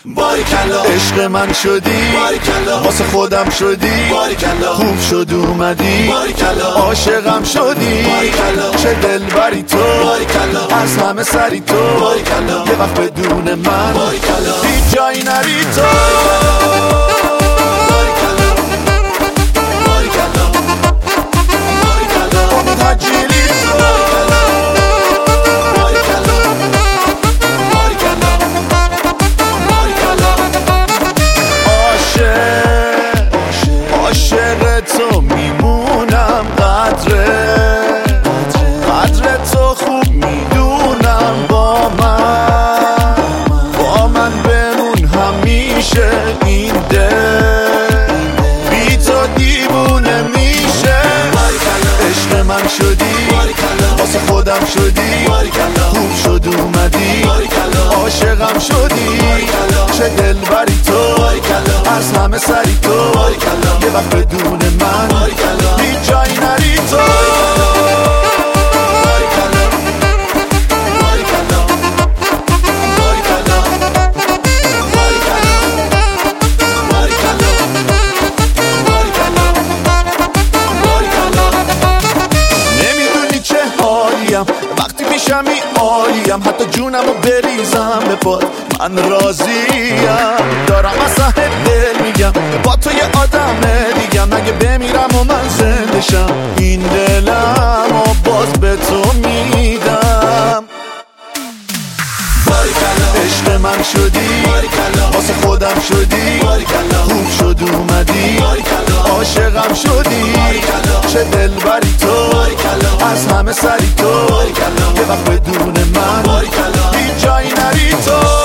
باریکلا عشق من شدی، باریکلا واسه خودم شدی، باریکلا خوب شد اومدی، باریکلا عاشقم شدی، باریکلا چه دلبری تو، باریکلا از همه سری تو، باریکلا یه وقت بدون من باریکلا هیچ جایی نری تو. عاشق تو میمونم، قدر تو خوب میدونم، با من بمون همیشه، این دل بی تو دیوونه میشه. عشق من شدی، واسه خودم شدی، خوب شد اومدی، عاشقم شدی، چه دلبری تو، از همه سری تو، یه وقت بدون من هیچ جایی نری تو. نمیدونی چه حالیم وقتی میشمی عالیم، حتی جونمو بریزم به پات من راضیم، دارم از ته دل میگم با تو یه آدم دیگم، اگه بمیرم و من زنده شم این دلم و باز به تو میدم. عشق من شدی، واسه خودم شدی، خوب شد اومدی، عاشقم شدی، چه دلبری تو، از همه سری تو، یه وقت بدون من هیچ جایی نری تو.